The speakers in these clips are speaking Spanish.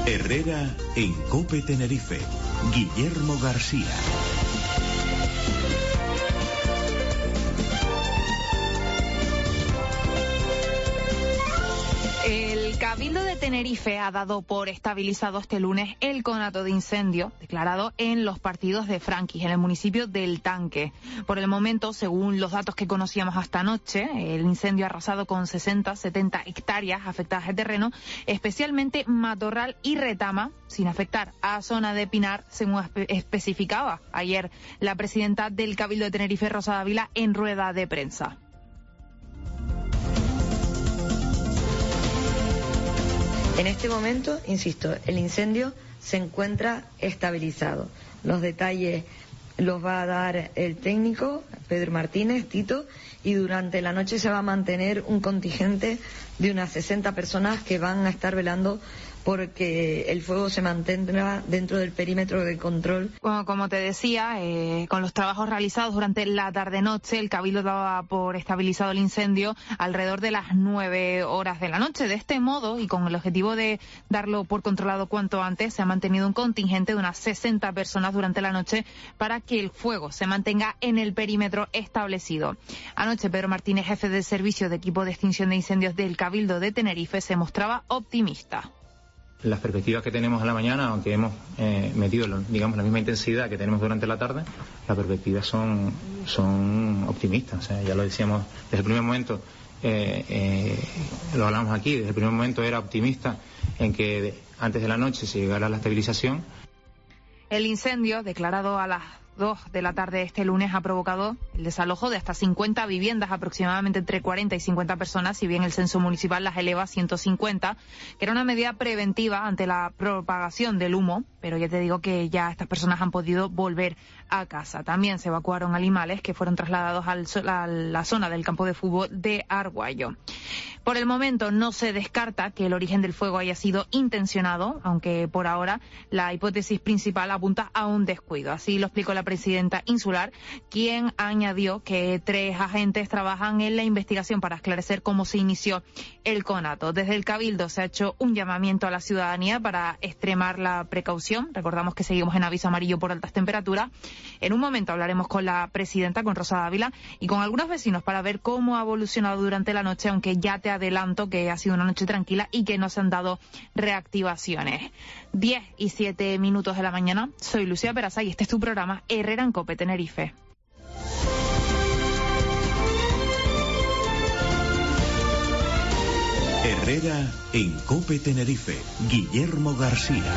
Herrera en COPE Tenerife. Guillermo García. El Cabildo de Tenerife ha dado por estabilizado este lunes el conato de incendio declarado en Los Partidos de Franquis, en el municipio del Tanque. Por el momento, según los datos que conocíamos hasta anoche, el incendio ha arrasado con 60-70 hectáreas afectadas de terreno, especialmente matorral y retama, sin afectar a zona de Pinar, según especificaba ayer la presidenta del Cabildo de Tenerife, Rosa Dávila, en rueda de prensa. En este momento, insisto, el incendio se encuentra estabilizado. Los detalles los va a dar el técnico, Pedro Martínez, Tito, y durante la noche se va a mantener un contingente de unas 60 personas que van a estar velando porque el fuego se mantenga dentro del perímetro de control. Como te decía, con los trabajos realizados durante la tarde-noche, el Cabildo daba por estabilizado el incendio alrededor de las 9 horas de la noche. De este modo, y con el objetivo de darlo por controlado cuanto antes, se ha mantenido un contingente de unas 60 personas durante la noche para que el fuego se mantenga en el perímetro establecido. Anoche, Pedro Martínez, jefe del servicio de equipo de extinción de incendios del Cabildo de Tenerife, se mostraba optimista. Las perspectivas que tenemos a la mañana, aunque hemos metido, digamos, la misma intensidad que tenemos durante la tarde, las perspectivas son optimistas. O sea, ya lo decíamos desde el primer momento, lo hablamos aquí, desde el primer momento era optimista en que antes de la noche se llegara a la estabilización. El incendio, declarado a las 2 de la tarde este lunes, ha provocado el desalojo de hasta 50 viviendas, aproximadamente entre 40 y 50 personas, si bien el censo municipal las eleva a 150, que era una medida preventiva ante la propagación del humo, pero ya te digo que ya estas personas han podido volver a casa. También se evacuaron animales que fueron trasladados a la zona del campo de fútbol de Arguayo. Por el momento no se descarta que el origen del fuego haya sido intencionado, aunque por ahora la hipótesis principal apunta a un descuido. Así lo explicó la presidenta insular, quien añadió que 3 agentes trabajan en la investigación para esclarecer cómo se inició el conato. Desde el Cabildo se ha hecho un llamamiento a la ciudadanía para extremar la precaución. Recordamos que seguimos en aviso amarillo por altas temperaturas. En un momento hablaremos con la presidenta, con Rosa Dávila, y con algunos vecinos para ver cómo ha evolucionado durante la noche, aunque ya te adelanto que ha sido una noche tranquila y que no se han dado reactivaciones. 10:07 de la mañana. Soy Lucía Peraza y este es tu programa Herrera en COPE Tenerife. Herrera en COPE Tenerife. Guillermo García.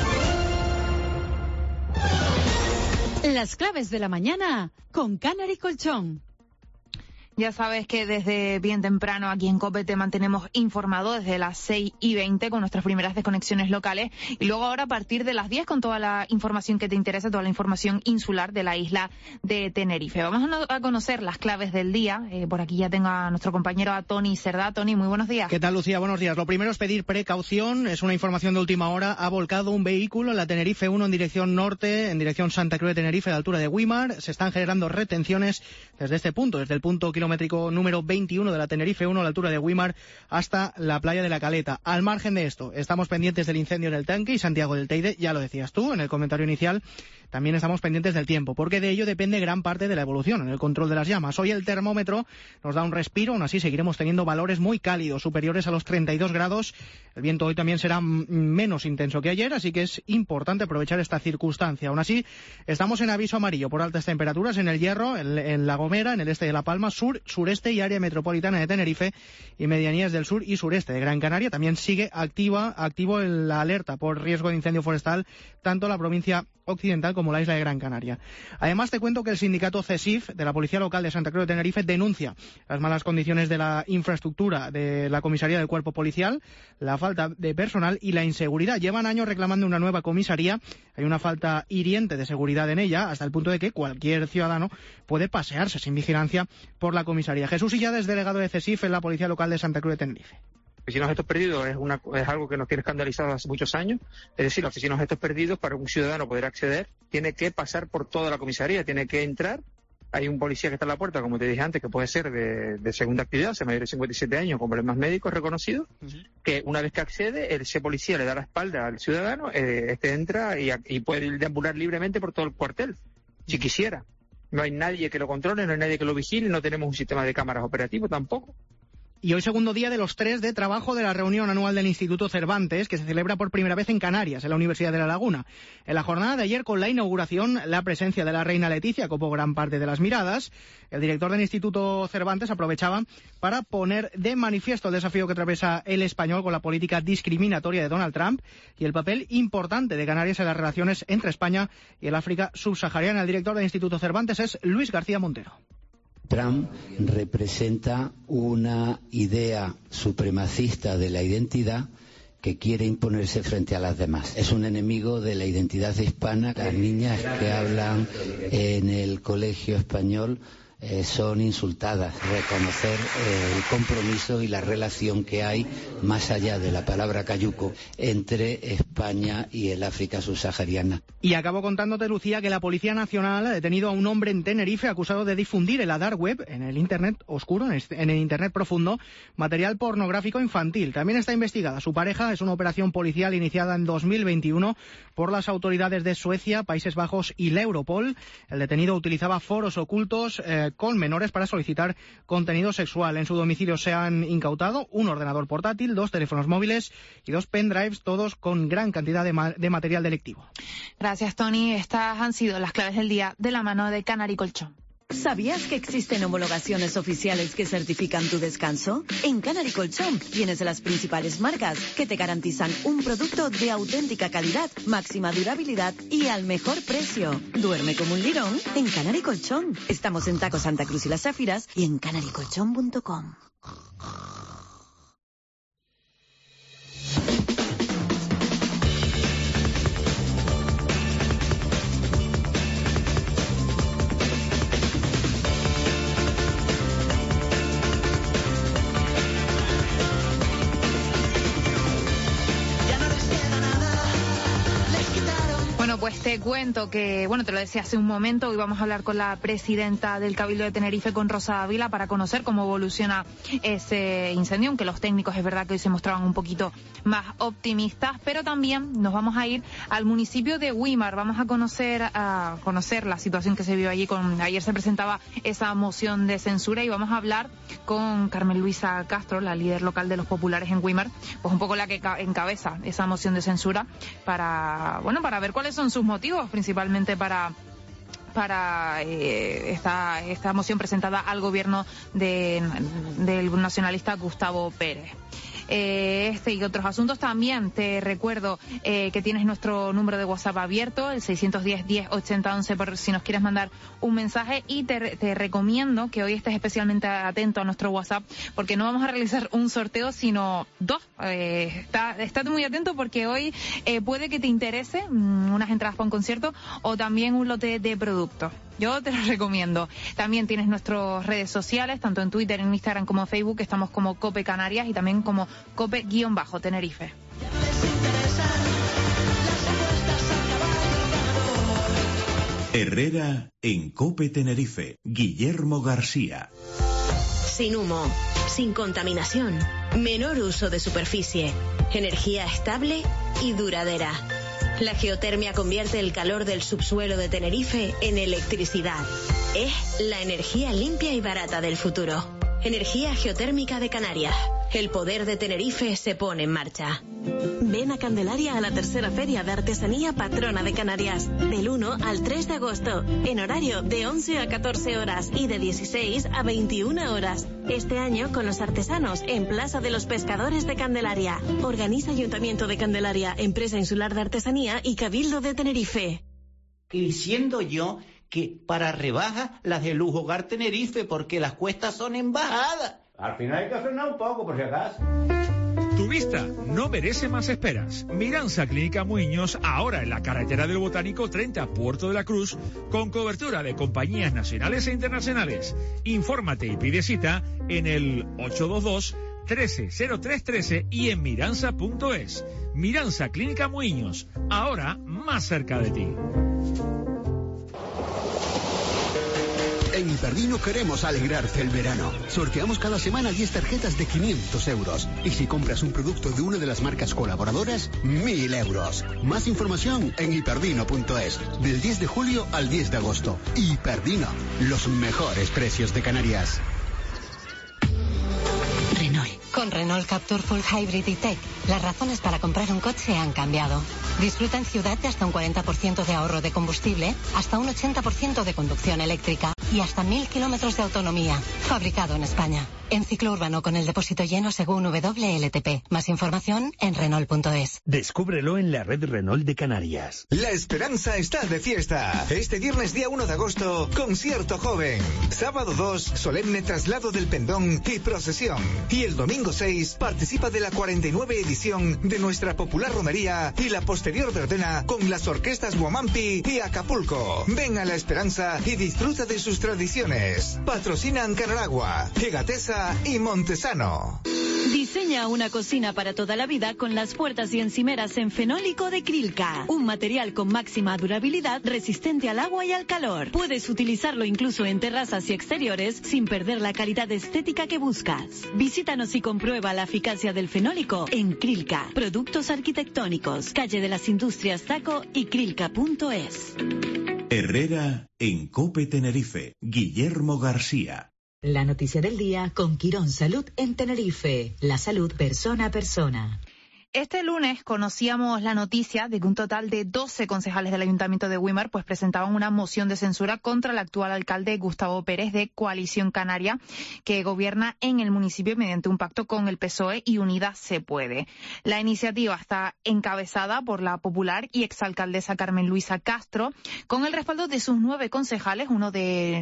Las claves de la mañana con Canary Colchón. Ya sabes que desde bien temprano aquí en COPE te mantenemos informado desde las 6:20 con nuestras primeras desconexiones locales y luego ahora a partir de las 10 con toda la información que te interesa, toda la información insular de la isla de Tenerife. Vamos a conocer las claves del día. Por aquí ya tengo a nuestro compañero a Tony Cerdá. Tony, muy buenos días. ¿Qué tal, Lucía? Buenos días. Lo primero es pedir precaución. Es una información de última hora. Ha volcado un vehículo en la Tenerife 1 en dirección norte, en dirección Santa Cruz de Tenerife, a la altura de Güímar. Se están generando retenciones desde este punto, desde el punto kilométrico número 21 de la Tenerife 1 a la altura de Güímar hasta la playa de la Caleta. Al margen de esto, estamos pendientes del incendio en el Tanque y Santiago del Teide, ya lo decías tú en el comentario inicial. También estamos pendientes del tiempo, porque de ello depende gran parte de la evolución en el control de las llamas. Hoy el termómetro nos da un respiro, aún así seguiremos teniendo valores muy cálidos, superiores a los 32 grados. El viento hoy también será menos intenso que ayer, así que es importante aprovechar esta circunstancia. Aún así, estamos en aviso amarillo por altas temperaturas en El Hierro, en La Gomera, en el este de La Palma, sur, sureste y área metropolitana de Tenerife y medianías del sur y sureste de Gran Canaria. También sigue activo la alerta por riesgo de incendio forestal, tanto la provincia occidental como la isla de Gran Canaria. Además, te cuento que el sindicato CESIF de la Policía Local de Santa Cruz de Tenerife denuncia las malas condiciones de la infraestructura de la comisaría del cuerpo policial, la falta de personal y la inseguridad. Llevan años reclamando una nueva comisaría. Hay una falta hiriente de seguridad en ella, hasta el punto de que cualquier ciudadano puede pasearse sin vigilancia por la comisaría. Jesús Illades, delegado de CESIF en la Policía Local de Santa Cruz de Tenerife. Oficinas de objetos perdidos es algo que nos tiene escandalizados hace muchos años. Es decir, la oficina de objetos perdidos, para un ciudadano poder acceder, tiene que pasar por toda la comisaría, tiene que entrar, hay un policía que está a la puerta, como te dije antes, que puede ser de segunda actividad, mayor de 57 años, con problemas médicos reconocidos, que una vez que accede, ese policía le da la espalda al ciudadano, entra y puede deambular libremente por todo el cuartel, si quisiera. No hay nadie que lo controle, no hay nadie que lo vigile, no tenemos un sistema de cámaras operativo tampoco. Y hoy segundo día de los 3 de trabajo de la reunión anual del Instituto Cervantes, que se celebra por primera vez en Canarias, en la Universidad de La Laguna. En la jornada de ayer, con la inauguración, la presencia de la reina Leticia copó gran parte de las miradas. El director del Instituto Cervantes aprovechaba para poner de manifiesto el desafío que atraviesa el español con la política discriminatoria de Donald Trump y el papel importante de Canarias en las relaciones entre España y el África subsahariana. El director del Instituto Cervantes es Luis García Montero. Trump representa una idea supremacista de la identidad que quiere imponerse frente a las demás. Es un enemigo de la identidad hispana. Las niñas que hablan en el colegio español son insultadas. Reconocer el compromiso y la relación que hay, más allá de la palabra cayuco, entre España y el África subsahariana. Y acabo contándote, Lucía, que la Policía Nacional ha detenido a un hombre en Tenerife acusado de difundir en la dark web, en el Internet oscuro, en el Internet profundo, material pornográfico infantil. También está investigada su pareja. Es una operación policial iniciada en 2021 por las autoridades de Suecia, Países Bajos y la Europol. El detenido utilizaba foros ocultos con menores para solicitar contenido sexual. En su domicilio se han incautado un ordenador portátil, 2 teléfonos móviles y 2 pendrives, todos con gran cantidad de material delictivo. Gracias, Tony. Estas han sido las claves del día de la mano de Canary Colchón. ¿Sabías que existen homologaciones oficiales que certifican tu descanso? En Canary Colchón tienes las principales marcas que te garantizan un producto de auténtica calidad, máxima durabilidad y al mejor precio. Duerme como un lirón en Canary Colchón. Estamos en Taco Santa Cruz y Las Záfiras y en canarycolchón.com. Pues te cuento que, te lo decía hace un momento, hoy vamos a hablar con la presidenta del Cabildo de Tenerife, con Rosa Ávila, para conocer cómo evoluciona ese incendio, aunque los técnicos es verdad que hoy se mostraban un poquito más optimistas, pero también nos vamos a ir al municipio de Güímar, vamos a conocer la situación que se vive allí. Ayer se presentaba esa moción de censura y vamos a hablar con Carmen Luisa Castro, la líder local de los populares en Güímar, pues un poco la que encabeza esa moción de censura para ver cuáles son sus motivos, principalmente para esta moción presentada al gobierno del nacionalista Gustavo Pérez. Este y otros asuntos también. Te recuerdo que tienes nuestro número de WhatsApp abierto, el 610-10-80-11, por si nos quieres mandar un mensaje, y te recomiendo que hoy estés especialmente atento a nuestro WhatsApp, porque no vamos a realizar un sorteo, sino 2. Estate muy atento, porque hoy puede que te interese unas entradas para un concierto o también un lote de productos. Yo te lo recomiendo. También tienes nuestras redes sociales, tanto en Twitter, en Instagram como en Facebook. Estamos como Cope Canarias y también como Cope_Tenerife. Herrera en Cope Tenerife. Guillermo García. Sin humo, sin contaminación, menor uso de superficie, energía estable y duradera. La geotermia convierte el calor del subsuelo de Tenerife en electricidad. Es la energía limpia y barata del futuro. Energía geotérmica de Canarias. El poder de Tenerife se pone en marcha. Ven a Candelaria a la tercera Feria de Artesanía Patrona de Canarias, del 1 al 3 de agosto, en horario de 11 a 14 horas y de 16 a 21 horas. Este año con los artesanos en Plaza de los Pescadores de Candelaria. Organiza Ayuntamiento de Candelaria, Empresa Insular de Artesanía y Cabildo de Tenerife. Y siendo yo que para rebajas las de Lujo Hogar Tenerife, porque las cuestas son en bajada. Al final hay que frenar un poco, por si acaso. Tu vista no merece más esperas. Miranza Clínica Muñoz, ahora en la carretera del Botánico 30, Puerto de la Cruz, con cobertura de compañías nacionales e internacionales. Infórmate y pide cita en el 822-130313 y en miranza.es. Miranza Clínica Muñoz, ahora más cerca de ti. En Hiperdino queremos alegrarte el verano. Sorteamos cada semana 10 tarjetas de 500 euros. Y si compras un producto de una de las marcas colaboradoras, 1.000 euros. Más información en hiperdino.es. Del 10 de julio al 10 de agosto. Hiperdino. Los mejores precios de Canarias. Renault. Con Renault Captur Full Hybrid y Tech, las razones para comprar un coche han cambiado. Disfruta en ciudad de hasta un 40% de ahorro de combustible, hasta un 80% de conducción eléctrica y hasta 1.000 kilómetros de autonomía. Fabricado en España. En ciclo urbano con el depósito lleno según WLTP. Más información en Renault.es. Descúbrelo en la red Renault de Canarias. La esperanza está de fiesta. Este viernes día 1 de agosto, concierto joven. Sábado 2, solemne traslado del pendón y procesión. Y el domingo 6, participa de la 49 edición de nuestra popular romería y la posterior verbena con las orquestas Guamampi y Acapulco. Ven a La Esperanza y disfruta de sus tradiciones. Patrocinan Canaragua, Egatesa y Montesano. Diseña una cocina para toda la vida con las puertas y encimeras en fenólico de Krilka. Un material con máxima durabilidad, resistente al agua y al calor. Puedes utilizarlo incluso en terrazas y exteriores sin perder la calidad estética que buscas. Visítanos y comprueba la eficacia del fenólico en Krilka. Productos arquitectónicos, calle de las Industrias Taco y Krilka.es. Herrera en COPE Tenerife. Guillermo García. La noticia del día con Quirón Salud en Tenerife. La salud persona a persona. Este lunes conocíamos la noticia de que un total de 12 concejales del Ayuntamiento de Güímar pues presentaban una moción de censura contra el actual alcalde Gustavo Pérez de Coalición Canaria, que gobierna en el municipio mediante un pacto con el PSOE y Unidas se puede. La iniciativa está encabezada por la popular y exalcaldesa Carmen Luisa Castro, con el respaldo de sus 9 concejales, uno de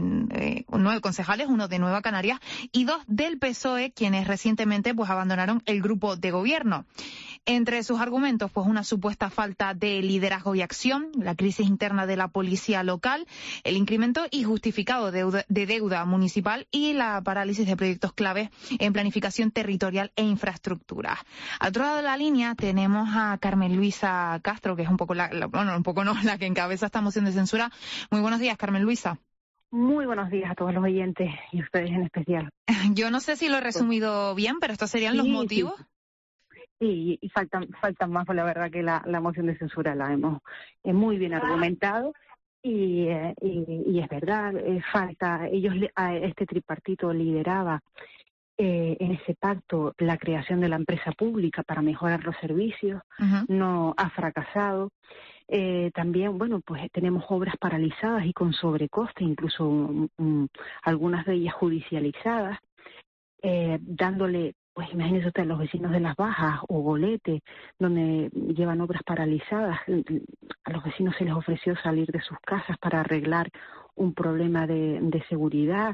Nueva Canarias y 2 del PSOE, quienes recientemente pues abandonaron el grupo de gobierno. Entre sus argumentos, pues una supuesta falta de liderazgo y acción, la crisis interna de la policía local, el incremento injustificado de deuda municipal y la parálisis de proyectos claves en planificación territorial e infraestructura. Al otro lado de la línea tenemos a Carmen Luisa Castro, que es un poco la que encabeza esta moción de censura. Muy buenos días, Carmen Luisa. Muy buenos días a todos los oyentes y ustedes en especial. Yo no sé si lo he resumido bien, pero estos serían los motivos. Sí, y faltan más, pues la verdad que la moción de censura la hemos muy bien argumentado y es verdad, falta, este tripartito lideraba en ese pacto la creación de la empresa pública para mejorar los servicios, no ha fracasado. También, pues tenemos obras paralizadas y con sobrecoste, incluso algunas de ellas judicializadas, dándole, pues imagínense usted, los vecinos de Las Bajas o Golete, donde llevan obras paralizadas, a los vecinos se les ofreció salir de sus casas para arreglar un problema de seguridad.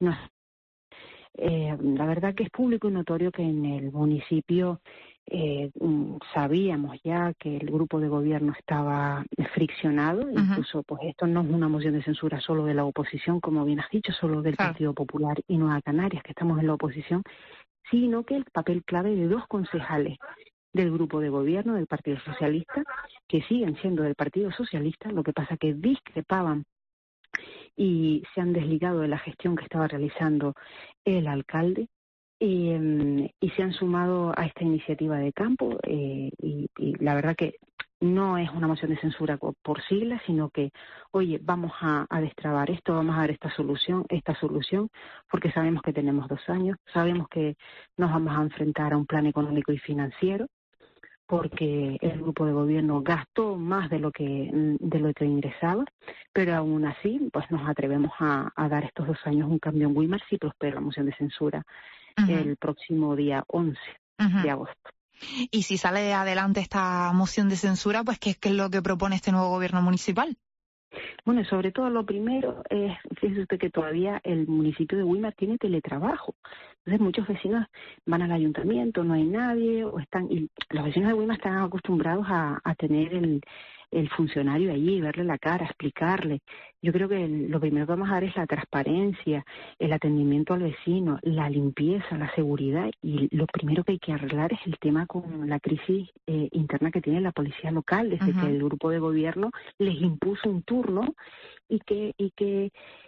La verdad que es público y notorio que en el municipio sabíamos ya que el grupo de gobierno estaba friccionado, incluso pues esto no es una moción de censura solo de la oposición, como bien has dicho, solo del Partido Popular y Nueva Canarias, que estamos en la oposición, sino que el papel clave de 2 concejales del grupo de gobierno del Partido Socialista, que siguen siendo del Partido Socialista, lo que pasa que discrepaban y se han desligado de la gestión que estaba realizando el alcalde y se han sumado a esta iniciativa de campo y la verdad que no es una moción de censura por siglas, sino que, oye, vamos a destrabar esto, vamos a dar esta solución, porque sabemos que tenemos 2 años, sabemos que nos vamos a enfrentar a un plan económico y financiero, porque el grupo de gobierno gastó más de lo que ingresaba, pero aún así, pues nos atrevemos a dar estos 2 años un cambio en Güímar si prospera la moción de censura el próximo día 11 de agosto. Y si sale adelante esta moción de censura, pues ¿qué es lo que propone este nuevo gobierno municipal? Bueno, sobre todo lo primero es, fíjese usted que todavía el municipio de Güímar tiene teletrabajo. Entonces muchos vecinos van al ayuntamiento, no hay nadie, y los vecinos de Güímar están acostumbrados a tener el funcionario allí, verle la cara, explicarle. Yo creo que lo primero que vamos a dar es la transparencia, el atendimiento al vecino, la limpieza, la seguridad, y lo primero que hay que arreglar es el tema con la crisis interna que tiene la policía local, desde que el grupo de gobierno les impuso un turno y que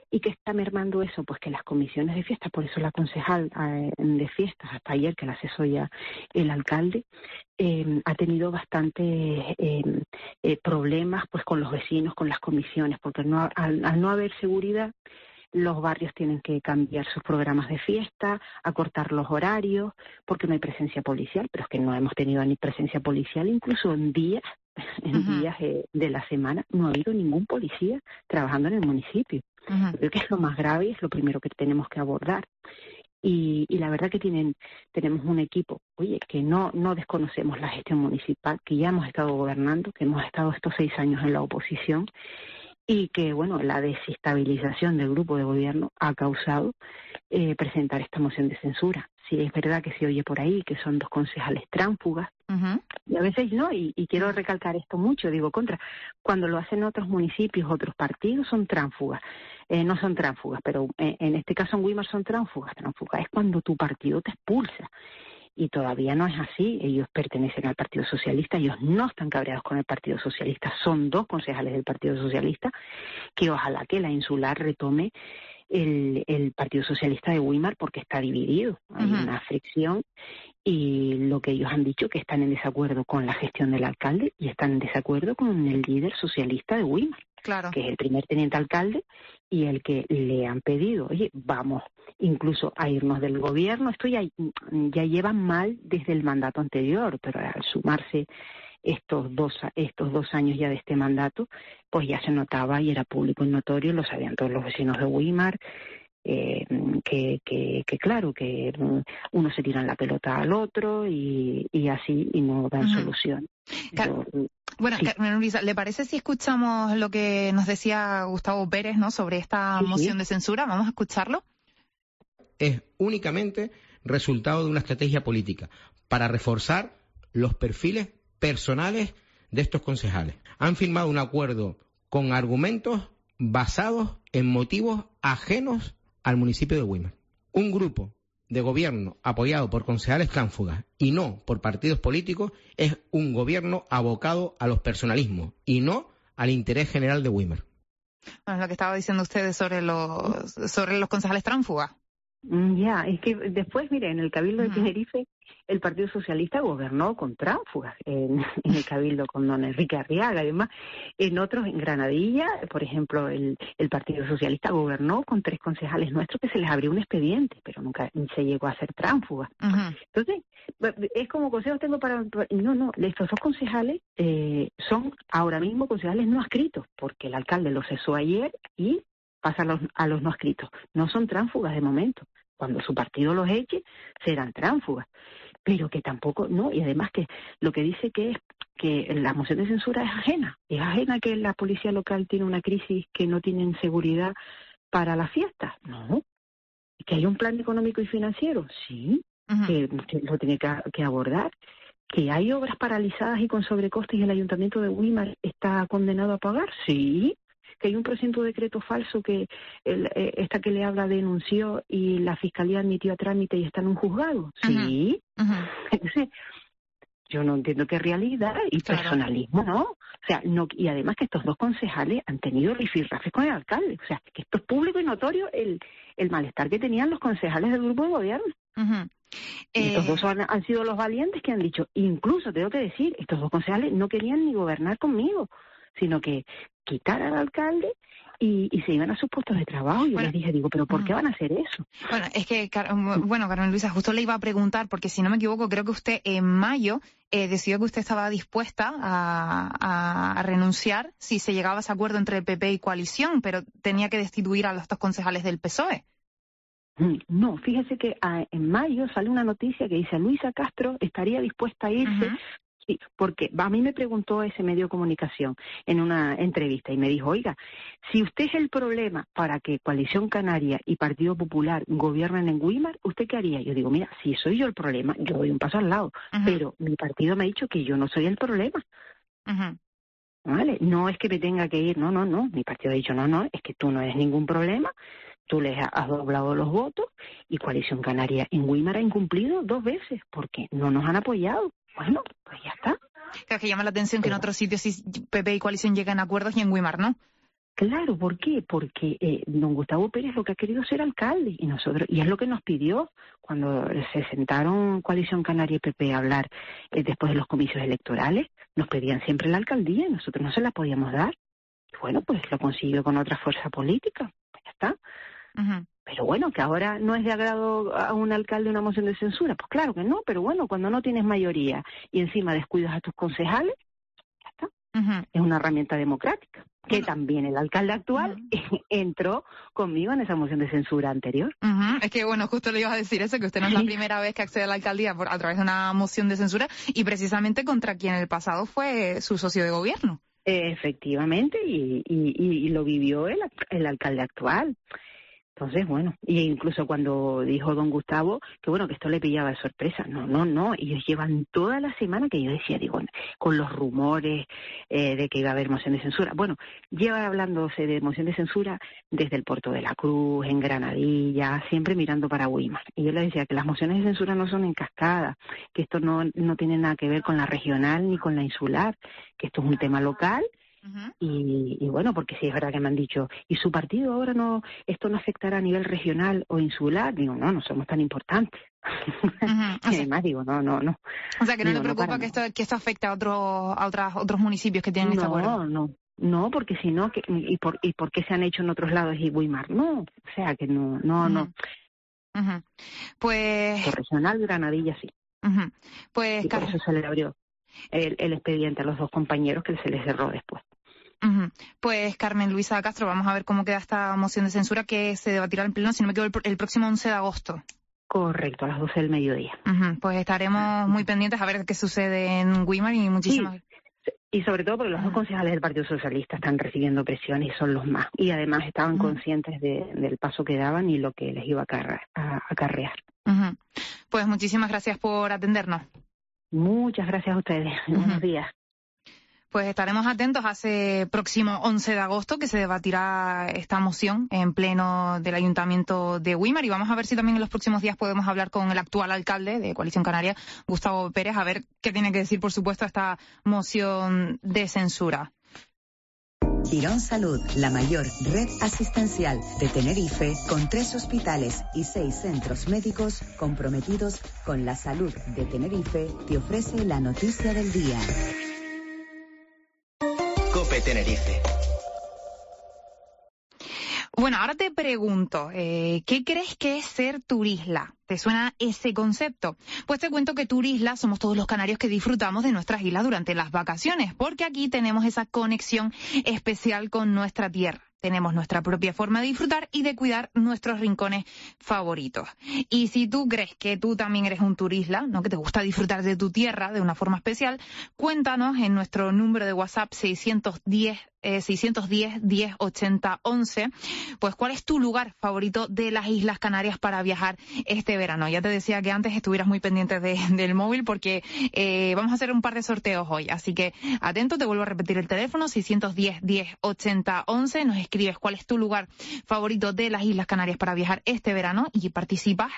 ¿Y qué está mermando eso? Pues que las comisiones de fiestas, por eso la concejal de fiestas, hasta ayer que la cesó ya el alcalde, ha tenido bastantes problemas pues con los vecinos, con las comisiones, porque al no haber seguridad, los barrios tienen que cambiar sus programas de fiesta, acortar los horarios, porque no hay presencia policial, pero es que no hemos tenido ni presencia policial, incluso en días de la semana no ha habido ningún policía trabajando en el municipio. Creo que es lo más grave y es lo primero que tenemos que abordar. Y la verdad que tenemos un equipo, oye, que no desconocemos la gestión municipal, que ya hemos estado gobernando, que hemos estado estos 6 años en la oposición, y que, bueno, la desestabilización del grupo de gobierno ha causado presentar esta moción de censura. Sí, es verdad que se oye por ahí que son 2 concejales tránsfugas, y a veces no, y quiero recalcar esto mucho, digo, cuando lo hacen otros municipios, otros partidos, son tránsfugas. No son tránsfugas, pero en este caso en Weimar son tránsfugas. Tránsfugas es cuando tu partido te expulsa. Y todavía no es así, ellos pertenecen al Partido Socialista, ellos no están cabreados con el Partido Socialista, son 2 concejales del Partido Socialista, que ojalá que la insular retome el Partido Socialista de Weimar porque está dividido, hay una fricción, y lo que ellos han dicho que están en desacuerdo con la gestión del alcalde y están en desacuerdo con el líder socialista de Weimar, que es el primer teniente alcalde y el que le han pedido, oye, vamos incluso a irnos del gobierno. Esto ya llevan mal desde el mandato anterior, pero al sumarse estos dos años ya de este mandato, pues ya se notaba y era público y notorio, lo sabían todos los vecinos de Weimar, que claro, que uno se tiran la pelota al otro y así, y no dan solución. Bueno, sí. Carmen Luisa, ¿le parece si escuchamos lo que nos decía Gustavo Pérez, ¿no?, sobre esta moción de censura? Vamos a escucharlo. Es únicamente resultado de una estrategia política para reforzar los perfiles personales de estos concejales. Han firmado un acuerdo con argumentos basados en motivos ajenos al municipio de Weimar. Un grupo de gobierno apoyado por concejales tránsfugas y no por partidos políticos es un gobierno abocado a los personalismos y no al interés general de Weimar. Bueno, lo que estaba diciendo ustedes sobre los concejales tránsfugas. Ya, es que después, mire, en el Cabildo de Tenerife el Partido Socialista gobernó con tránsfugas, en el Cabildo con don Enrique Arriaga y demás. En otros, en Granadilla, por ejemplo, el Partido Socialista gobernó con 3 concejales nuestros que se les abrió un expediente, pero nunca se llegó a hacer tránsfugas. Entonces, es como consejos tengo para... No, estos 2 concejales son ahora mismo concejales no adscritos, porque el alcalde los cesó ayer y pasa a los no adscritos. No son tránsfugas de momento. Cuando su partido los eche, serán tránsfugas. Pero que tampoco, no, y además que lo que dice que es que la moción de censura es ajena que la policía local tiene una crisis, que no tienen seguridad para las fiestas. No. Que hay un plan económico y financiero, sí, que lo tiene que abordar. Que hay obras paralizadas y con sobrecostes y el Ayuntamiento de Weimar está condenado a pagar, sí. Que hay un presunto decreto falso que esta que le habla denunció y la Fiscalía admitió a trámite y está en un juzgado. Sí. Entonces, yo no entiendo qué realidad y personalismo, ¿no? O sea, no, y además que estos 2 concejales han tenido rifirrafes con el alcalde. O sea, que esto es público y notorio el malestar que tenían los concejales del grupo de gobierno. Y estos 2 han sido los valientes que han dicho, incluso tengo que decir, estos 2 concejales no querían ni gobernar conmigo, sino que quitar al alcalde y se iban a sus puestos de trabajo. Y yo les dije, pero ¿por qué van a hacer eso? Bueno, es que, Carmen Luisa, justo le iba a preguntar, porque si no me equivoco, creo que usted en mayo decidió que usted estaba dispuesta a renunciar si se llegaba a ese acuerdo entre el PP y coalición, pero tenía que destituir a los 2 concejales del PSOE. No, fíjese que en mayo sale una noticia que dice Luisa Castro estaría dispuesta a irse. Sí, porque a mí me preguntó ese medio de comunicación en una entrevista y me dijo, oiga, si usted es el problema para que Coalición Canaria y Partido Popular gobiernen en Weimar, ¿usted qué haría? Yo digo, mira, si soy yo el problema, yo doy un paso al lado, pero mi partido me ha dicho que yo no soy el problema. ¿Vale? No es que me tenga que ir, no, mi partido ha dicho, no, es que tú no eres ningún problema, tú les has doblado los votos y Coalición Canaria en Weimar ha incumplido 2 veces porque no nos han apoyado. Bueno, pues ya está. Claro, que llama la atención que en otros sitios sí PP y coalición llegan a acuerdos y en Weimar no. Claro, ¿por qué? Porque don Gustavo Pérez lo que ha querido es ser alcalde y es lo que nos pidió cuando se sentaron Coalición Canaria y PP a hablar después de los comicios electorales. Nos pedían siempre la alcaldía y nosotros no se la podíamos dar. Y bueno, pues lo consiguió con otra fuerza política. Pues ya está. Pero bueno, que ahora no es de agrado a un alcalde una moción de censura. Pues claro que no, pero bueno, cuando no tienes mayoría y encima descuidas a tus concejales, ya está. Es una herramienta democrática. Que también el alcalde actual entró conmigo en esa moción de censura anterior. Es que, bueno, justo le iba a decir eso, que usted no es la primera vez que accede a la alcaldía a través de una moción de censura y precisamente contra quien en el pasado fue su socio de gobierno. Efectivamente, y lo vivió el alcalde actual. Entonces, bueno, y incluso cuando dijo don Gustavo que bueno, que esto le pillaba de sorpresa, no, ellos llevan toda la semana que yo decía, digo, con los rumores de que iba a haber moción de censura. Bueno, lleva hablándose de moción de censura desde el Puerto de la Cruz, en Granadilla, siempre mirando para Weimar. Y yo le decía que las mociones de censura no son en cascada, que esto no tiene nada que ver con la regional ni con la insular, que esto es un tema local. Y bueno, porque sí es verdad que me han dicho, ¿y su partido ahora esto no afectará a nivel regional o insular? Digo, no somos tan importantes. Y además digo, no. O sea, que no le preocupa que esto afecte a otros municipios que tienen este acuerdo. No, porque si no, ¿y por qué se han hecho en otros lados y Weimar? No, o sea que no. Pues... Por regional, Granadilla sí. Pues y por eso se le abrió el expediente a los dos compañeros que se les cerró después. Pues Carmen Luisa Castro, vamos a ver cómo queda esta moción de censura que se debatirá en pleno, si no me equivoco, el próximo 11 de agosto. Correcto, a las 12 del mediodía. Pues estaremos muy pendientes a ver qué sucede en Weimar y muchísimas... Sí. Y sobre todo porque los dos concejales del Partido Socialista están recibiendo presión y son los más. Y además estaban conscientes del paso que daban y lo que les iba a acarrear. Pues muchísimas gracias por atendernos. Muchas gracias a ustedes. Buenos días. Pues estaremos atentos a ese próximo 11 de agosto que se debatirá esta moción en pleno del Ayuntamiento de Weimar y vamos a ver si también en los próximos días podemos hablar con el actual alcalde de Coalición Canaria, Gustavo Pérez, a ver qué tiene que decir, por supuesto, a esta moción de censura. Quirón Salud, la mayor red asistencial de Tenerife, con 3 hospitales y 6 centros médicos comprometidos con la salud de Tenerife, te ofrece la noticia del día. COPE Tenerife. Bueno, ahora te pregunto, ¿qué crees que es ser turisla? ¿Te suena ese concepto? Pues te cuento que turisla somos todos los canarios que disfrutamos de nuestras islas durante las vacaciones, porque aquí tenemos esa conexión especial con nuestra tierra. Tenemos nuestra propia forma de disfrutar y de cuidar nuestros rincones favoritos. Y si tú crees que tú también eres un turisla, ¿no?, que te gusta disfrutar de tu tierra de una forma especial, cuéntanos en nuestro número de WhatsApp 610 10 80 11, pues cuál es tu lugar favorito de las Islas Canarias para viajar este verano. Ya te decía que antes estuvieras muy pendiente del móvil porque vamos a hacer un par de sorteos hoy, así que atento, te vuelvo a repetir el teléfono 610 10 80 11, nos escribes cuál es tu lugar favorito de las Islas Canarias para viajar este verano y participas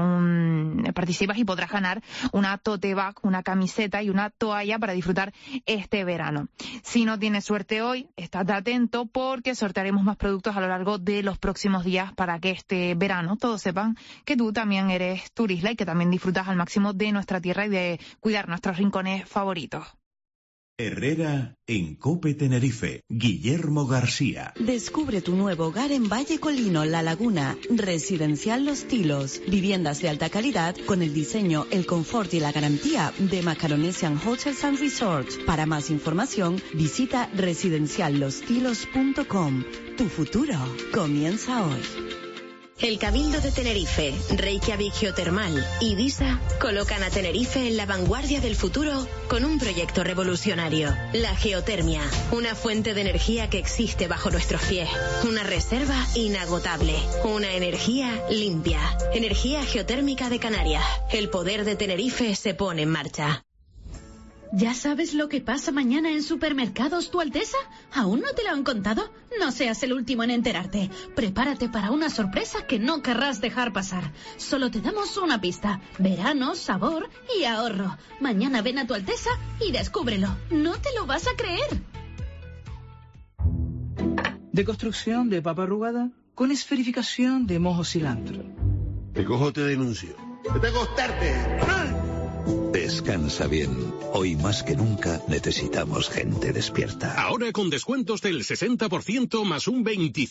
y podrás ganar una tote bag, una camiseta y una toalla para disfrutar este verano. Si no tienes suerte hoy, estate atento porque sortearemos más productos a lo largo de los próximos días para que este verano todos sepan que tú también eres turisla y que también disfrutas al máximo de nuestra tierra y de cuidar nuestros rincones favoritos. Herrera en COPE Tenerife, Guillermo García. Descubre tu nuevo hogar en Valle Colino, La Laguna, Residencial Los Tilos. Viviendas de alta calidad con el diseño, el confort y la garantía de Macaronesian Hotels and Resorts. Para más información, visita residenciallostilos.com. Tu futuro comienza hoy. El Cabildo de Tenerife, Reykjavik Geotermal y DISA colocan a Tenerife en la vanguardia del futuro con un proyecto revolucionario. La geotermia, una fuente de energía que existe bajo nuestros pies. Una reserva inagotable. Una energía limpia. Energía geotérmica de Canarias. El poder de Tenerife se pone en marcha. ¿Ya sabes lo que pasa mañana en Supermercados Tu Alteza? ¿Aún no te lo han contado? No seas el último en enterarte. Prepárate para una sorpresa que no querrás dejar pasar. Solo te damos una pista. Verano, sabor y ahorro. Mañana ven a Tu Alteza y descúbrelo. No te lo vas a creer. de construcción de papa arrugada con esferificación de mojo cilantro. Te cojo, te denuncio. ¡Vete a acostarte! Descansa bien. Hoy más que nunca necesitamos gente despierta. Ahora con descuentos del 60% más un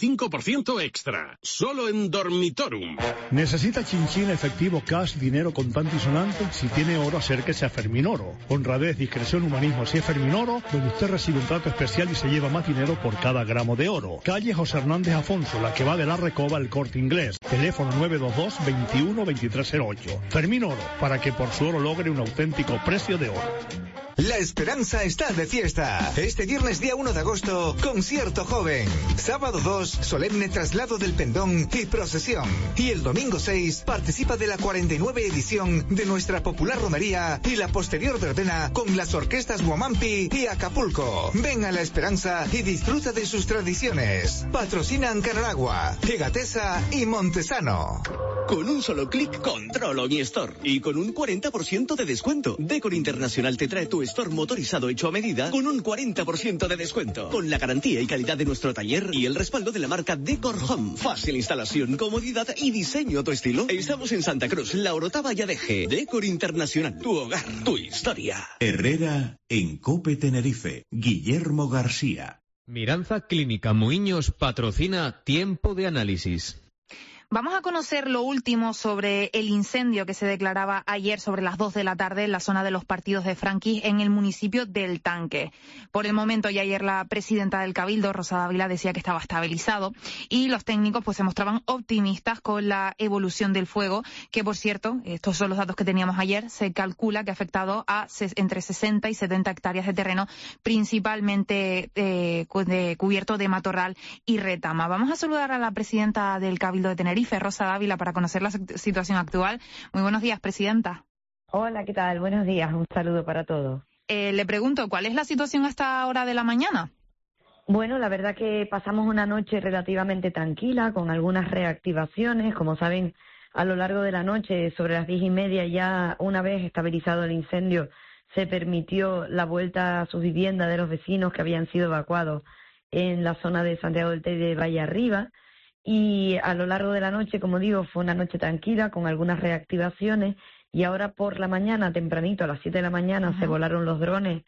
25% extra. Solo en Dormitorum. ¿Necesita chinchín efectivo, cash, dinero contante y sonante? Si tiene oro, acérquese a Ferminoro. Honradez, discreción, humanismo. Si es Ferminoro, donde usted recibe un trato especial y se lleva más dinero por cada gramo de oro. Calle José Hernández Afonso, la que va de la Recoba al Corte Inglés. Teléfono 922 21 2308. Ferminoro, para que por su oro logre un auténtico precio de oro. La esperanza está de fiesta. Este viernes día 1 de agosto, concierto joven. Sábado 2, solemne traslado del pendón y procesión. Y el domingo 6, participa de la 49 edición de nuestra popular romería y la posterior verbena con las orquestas Guamampi y Acapulco. Ven a La Esperanza y disfruta de sus tradiciones. Patrocinan Canaragua, Egatesa y Montesano. Con un solo clic, controlo mi store. Y con un 40% de descuento. Decor Internacional te trae tu store motorizado hecho a medida con un 40% de descuento. Con la garantía y calidad de nuestro taller y el respaldo de la marca Decor Home. Fácil instalación, comodidad y diseño a tu estilo. Estamos en Santa Cruz, La Orotava y Adeje. Decor Internacional, tu hogar, tu historia. Herrera en Cope Tenerife. Guillermo García. Miranza Clínica Muiños patrocina Tiempo de Análisis. Vamos a conocer lo último sobre el incendio que se declaraba ayer sobre las 2 de la tarde en la zona de los partidos de Franquís en el municipio del Tanque. Por el momento, y ayer la presidenta del Cabildo, Rosa Dávila, decía que estaba estabilizado y los técnicos pues se mostraban optimistas con la evolución del fuego, que por cierto, estos son los datos que teníamos ayer, se calcula que ha afectado a entre 60 y 70 hectáreas de terreno, principalmente cubierto de matorral y retama. Vamos a saludar a la presidenta del Cabildo de Tenerife, Rosa Dávila, para conocer la situación actual. Muy buenos días, presidenta. Hola, ¿qué tal? Buenos días, un saludo para todos. Le pregunto, ¿cuál es la situación a esta hora de la mañana? Bueno, la verdad que pasamos una noche relativamente tranquila, con algunas reactivaciones. Como saben, a lo largo de la noche, sobre las 10:30, ya una vez estabilizado el incendio, se permitió la vuelta a sus viviendas de los vecinos que habían sido evacuados en la zona de Santiago del Teide de Valle Arriba. Y a lo largo de la noche, como digo, fue una noche tranquila con algunas reactivaciones, y ahora por la mañana, tempranito, a las 7 de la mañana, se volaron los drones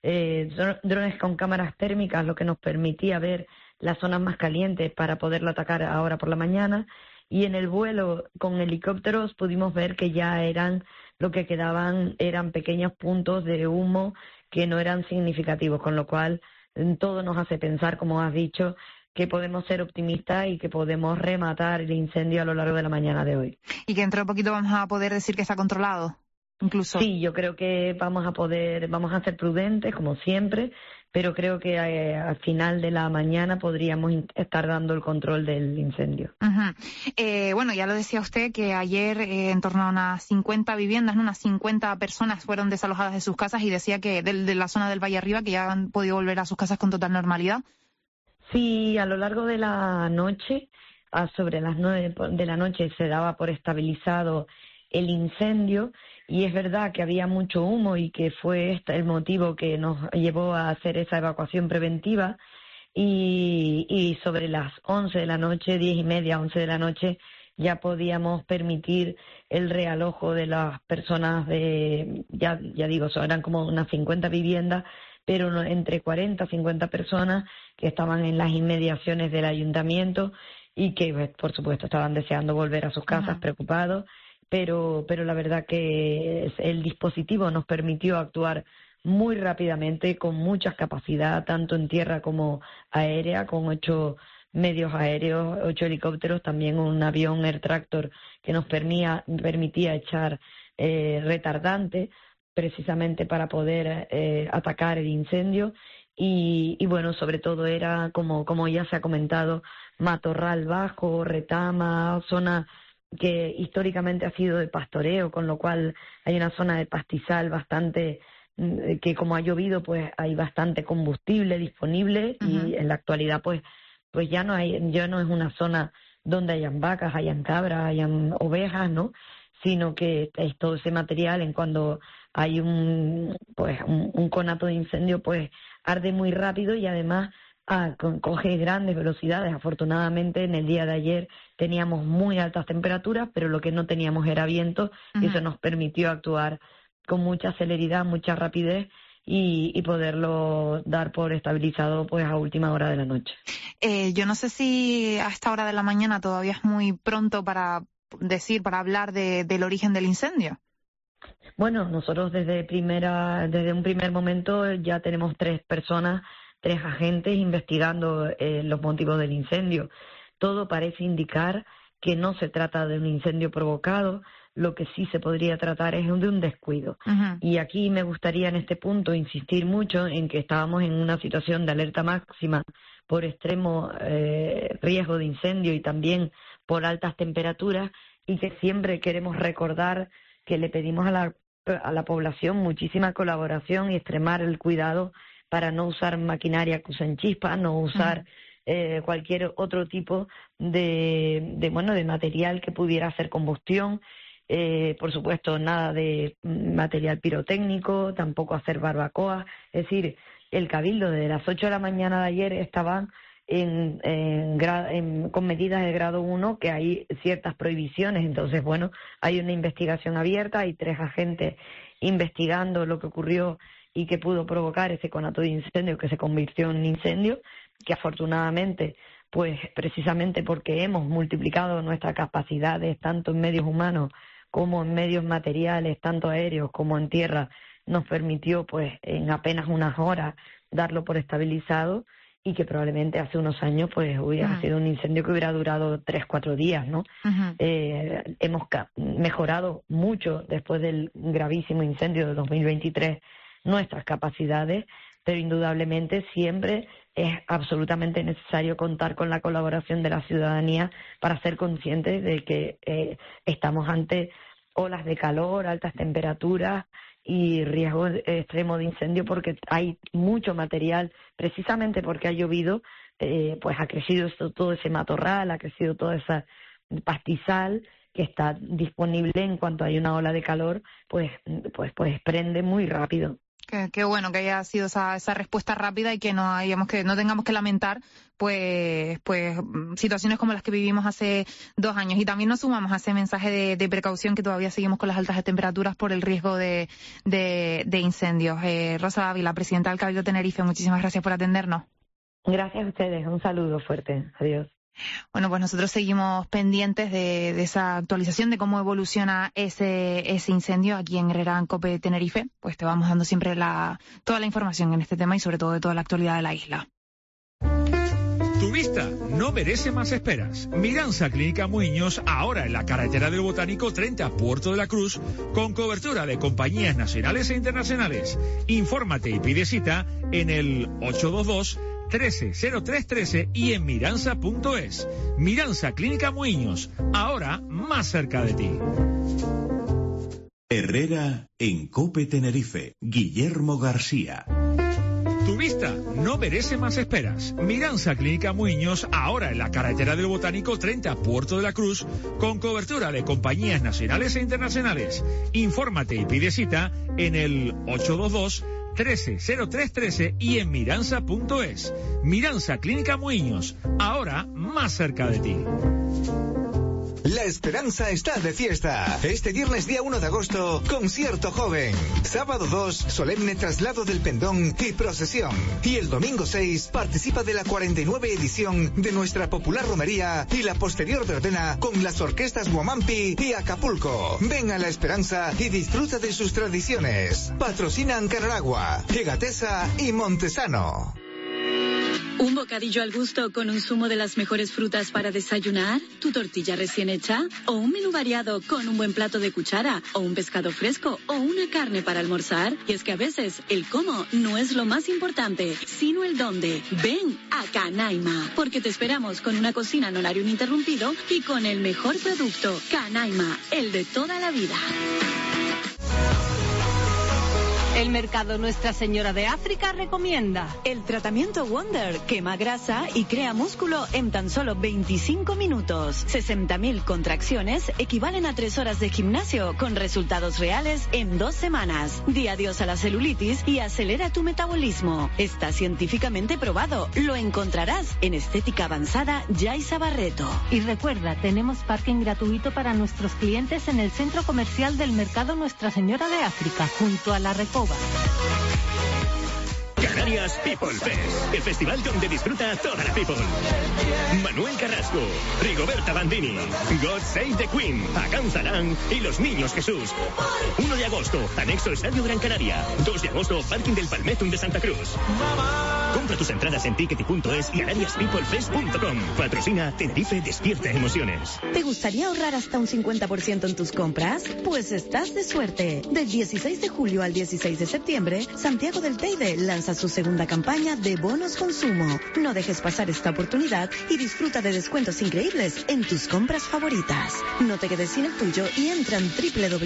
con cámaras térmicas, lo que nos permitía ver las zonas más calientes para poderlo atacar ahora por la mañana. Y en el vuelo con helicópteros pudimos ver que ya lo que quedaban eran pequeños puntos de humo que no eran significativos, con lo cual todo nos hace pensar, como has dicho, que podemos ser optimistas y que podemos rematar el incendio a lo largo de la mañana de hoy. Y que dentro de poquito vamos a poder decir que está controlado, incluso. Sí, yo creo que vamos a ser prudentes, como siempre, pero creo que al final de la mañana podríamos estar dando el control del incendio. Bueno, ya lo decía usted, que ayer en torno a unas 50 viviendas, unas 50 personas fueron desalojadas de sus casas, y decía que de la zona del Valle Arriba, que ya han podido volver a sus casas con total normalidad. Sí, a lo largo de la noche, sobre las 9 de la noche, se daba por estabilizado el incendio, y es verdad que había mucho humo y que fue este el motivo que nos llevó a hacer esa evacuación preventiva, y sobre las 11 de la noche, 10:30, 11 de la noche, ya podíamos permitir el realojo de las personas ya digo, eran como unas 50 viviendas, pero entre 40 y 50 personas que estaban en las inmediaciones del ayuntamiento y que, por supuesto, estaban deseando volver a sus casas, preocupados, pero la verdad que el dispositivo nos permitió actuar muy rápidamente, con mucha capacidad, tanto en tierra como aérea, con 8 medios aéreos, 8 helicópteros, también un avión Air Tractor que nos permitía echar retardante, precisamente para poder atacar el incendio. Y bueno, sobre todo era, como ya se ha comentado, matorral bajo, retama, zona que históricamente ha sido de pastoreo, con lo cual hay una zona de pastizal bastante, que como ha llovido, pues hay bastante combustible disponible, y en la actualidad pues ya no es una zona donde hayan vacas, hayan cabras, hayan ovejas, ¿no? Sino que es todo ese material, en cuando hay un conato de incendio, pues arde muy rápido, y además coge grandes velocidades. Afortunadamente, en el día de ayer teníamos muy altas temperaturas, pero lo que no teníamos era viento, y eso nos permitió actuar con mucha celeridad, mucha rapidez, y poderlo dar por estabilizado pues a última hora de la noche. Yo no sé si a esta hora de la mañana todavía es muy pronto para hablar del origen del incendio. Bueno, nosotros desde un primer momento ya tenemos 3 agentes investigando los motivos del incendio. Todo parece indicar que no se trata de un incendio provocado. Lo que sí se podría tratar es de un descuido. Y aquí me gustaría en este punto insistir mucho en que estábamos en una situación de alerta máxima por extremo riesgo de incendio y también por altas temperaturas, y que siempre queremos recordar que le pedimos a la población muchísima colaboración y extremar el cuidado para no usar maquinaria que usen chispas, no usar cualquier otro tipo de material que pudiera hacer combustión. Por supuesto, nada de material pirotécnico, tampoco hacer barbacoa. Es decir, el Cabildo desde las 8 de la mañana de ayer estaban con medidas de grado 1, que hay ciertas prohibiciones. Entonces, bueno, hay una investigación abierta, hay 3 agentes investigando lo que ocurrió y que pudo provocar ese conato de incendio que se convirtió en incendio, que afortunadamente, pues precisamente porque hemos multiplicado nuestras capacidades tanto en medios humanos como en medios materiales, tanto aéreos como en tierra, nos permitió pues en apenas unas horas darlo por estabilizado, y que probablemente hace unos años pues hubiera sido un incendio que hubiera durado 3-4 días, ¿no? Hemos mejorado mucho después del gravísimo incendio de 2023 nuestras capacidades, pero indudablemente siempre es absolutamente necesario contar con la colaboración de la ciudadanía para ser conscientes de que estamos ante olas de calor, altas temperaturas y riesgo extremo de incendio, porque hay mucho material, precisamente porque ha llovido, pues ha crecido todo ese matorral, ha crecido toda esa pastizal que está disponible. En cuanto hay una ola de calor, pues prende muy rápido. Qué bueno que haya sido esa respuesta rápida y que no tengamos que lamentar pues situaciones como las que vivimos hace 2 años. Y también nos sumamos a ese mensaje de precaución, que todavía seguimos con las altas temperaturas por el riesgo de incendios. Rosa Ávila, presidenta del Cabildo de Tenerife, muchísimas gracias por atendernos. Gracias a ustedes, un saludo fuerte, adiós. Bueno, pues nosotros seguimos pendientes de esa actualización, de cómo evoluciona ese incendio aquí en Herrera, en COPE Tenerife. Pues te vamos dando siempre toda la información en este tema y sobre todo de toda la actualidad de la isla. Tu vista no merece más esperas. Miranza Clínica Muiños, ahora en la carretera del Botánico 30, Puerto de la Cruz, con cobertura de compañías nacionales e internacionales. Infórmate y pide cita en el 822-130313 y en miranza.es. Miranza Clínica Muiños, ahora más cerca de ti. Herrera en COPE Tenerife, Guillermo García. Tu vista no merece más esperas. Miranza Clínica Muiños, ahora en la carretera del Botánico 30, Puerto de la Cruz, con cobertura de compañías nacionales e internacionales. Infórmate y pide cita en el 822-130313 y en miranza.es. Miranza Clínica Muiños, ahora más cerca de ti. La esperanza está de fiesta. Este viernes día 1 de agosto, concierto joven. Sábado 2, solemne traslado del pendón y procesión. Y el domingo 6, participa de la 49 edición de nuestra popular romería y la posterior verbena con las orquestas Guamampi y Acapulco. Ven a La Esperanza y disfruta de sus tradiciones. Patrocinan Canaragua, Egatesa y Montesano. ¿Un bocadillo al gusto con un zumo de las mejores frutas para desayunar? ¿Tu tortilla recién hecha? ¿O un menú variado con un buen plato de cuchara? ¿O un pescado fresco? ¿O una carne para almorzar? Y es que a veces el cómo no es lo más importante, sino el dónde. Ven a Canaima, porque te esperamos con una cocina en horario ininterrumpido y con el mejor producto. Canaima, el de toda la vida. El Mercado Nuestra Señora de África recomienda el tratamiento Wonder, quema grasa y crea músculo en tan solo 25 minutos. 60.000 contracciones equivalen a 3 horas de gimnasio con resultados reales en 2 semanas. Di adiós a la celulitis y acelera tu metabolismo. Está científicamente probado. Lo encontrarás en Estética Avanzada Yaiza Barreto. Y recuerda, tenemos parking gratuito para nuestros clientes en el centro comercial del Mercado Nuestra Señora de África, junto a la Recoba. Canarias People Fest, el festival donde disfruta toda la people. Manuel Carrasco, Rigoberta Bandini, God Save the Queen, Acanzarán y Los Niños Jesús. 1 de agosto, anexo Estadio Gran Canaria. 2 de agosto, parking del Palmetum de Santa Cruz. Compra tus entradas en tickety.es y canariaspeoplefest.com. Patrocina Tenerife Despierta Emociones. ¿Te gustaría ahorrar hasta un 50% en tus compras? Pues estás de suerte. Del 16 de julio al 16 de septiembre, Santiago del Teide lanza su segunda campaña de bonos consumo. No dejes pasar esta oportunidad y disfruta de descuentos increíbles en tus compras favoritas. No te quedes sin el tuyo y entra en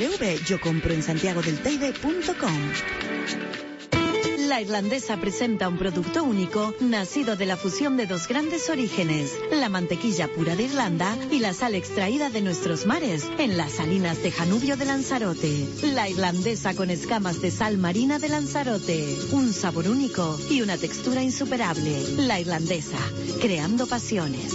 www.yocomproensantiagodelteide.com. La Irlandesa presenta un producto único nacido de la fusión de 2 grandes orígenes, la mantequilla pura de Irlanda y la sal extraída de nuestros mares en las salinas de Janubio de Lanzarote. La Irlandesa con escamas de sal marina de Lanzarote, un sabor único y una textura insuperable. La Irlandesa, creando pasiones.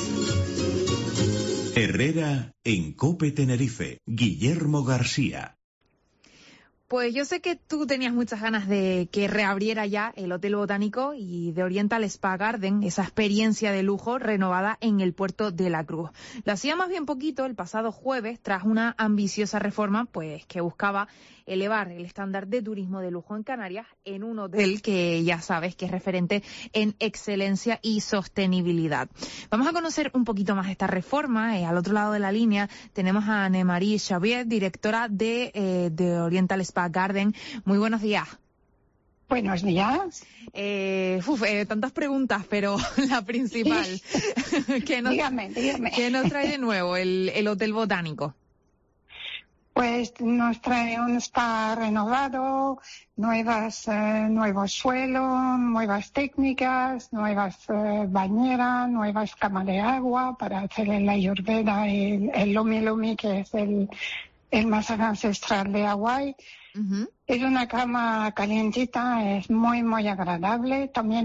Herrera en COPE Tenerife, Guillermo García. Pues yo sé que tú tenías muchas ganas de que reabriera ya el Hotel Botánico y de Oriental Spa Garden, esa experiencia de lujo renovada en el puerto de la Cruz. Lo hacía más bien poquito el pasado jueves tras una ambiciosa reforma pues que buscaba elevar el estándar de turismo de lujo en Canarias en un hotel que ya sabes que es referente en excelencia y sostenibilidad. Vamos a conocer un poquito más esta reforma. Al otro lado de la línea tenemos a Anne-Marie Xavier, directora de Oriental Spa Garden. Muy buenos días. Buenos días. Tantas preguntas, pero la principal. Dígame. ¿Qué nos trae de nuevo el Hotel Botánico? Pues nos trae un spa renovado, nuevos suelos, nuevas técnicas, nuevas bañeras, nuevas camas de agua para hacer el ayurveda, el Lomi Lomi, que es el masaje ancestral de Hawái. Uh-huh. Es una cama calientita, es muy, muy agradable. También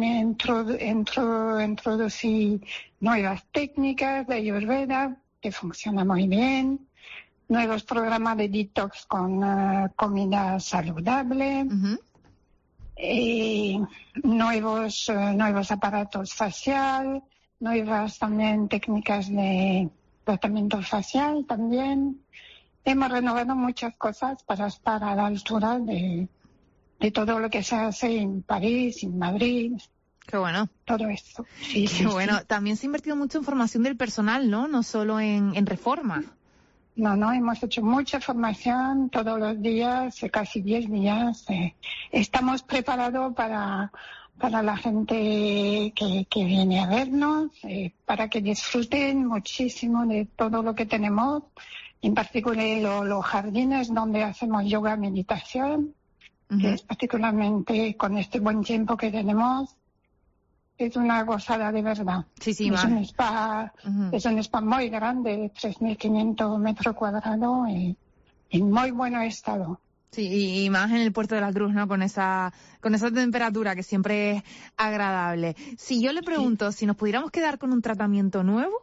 introducí nuevas técnicas de ayurveda que funciona muy bien. Nuevos programas de detox con comida saludable, uh-huh. Nuevos aparatos facial, nuevas también técnicas de tratamiento facial también. Hemos renovado muchas cosas para estar a la altura de todo lo que se hace en París, en Madrid. Qué bueno. Todo esto. Sí, Qué bueno. También se ha invertido mucho en formación del personal, ¿no? No solo en reforma. No, hemos hecho mucha formación todos los días, casi 10 días. Estamos preparados para la gente que viene a vernos, para que disfruten muchísimo de todo lo que tenemos, en particular los jardines donde hacemos yoga, meditación, uh-huh. que es particularmente con este buen tiempo que tenemos. Es una gozada de verdad. Sí, es un spa, uh-huh. Es un spa muy grande, de 3.500 metros cuadrados y en muy buen estado. Sí, y más en el puerto de la Cruz, ¿no? Con esa temperatura que siempre es agradable. Si yo le pregunto si nos pudiéramos quedar con un tratamiento nuevo.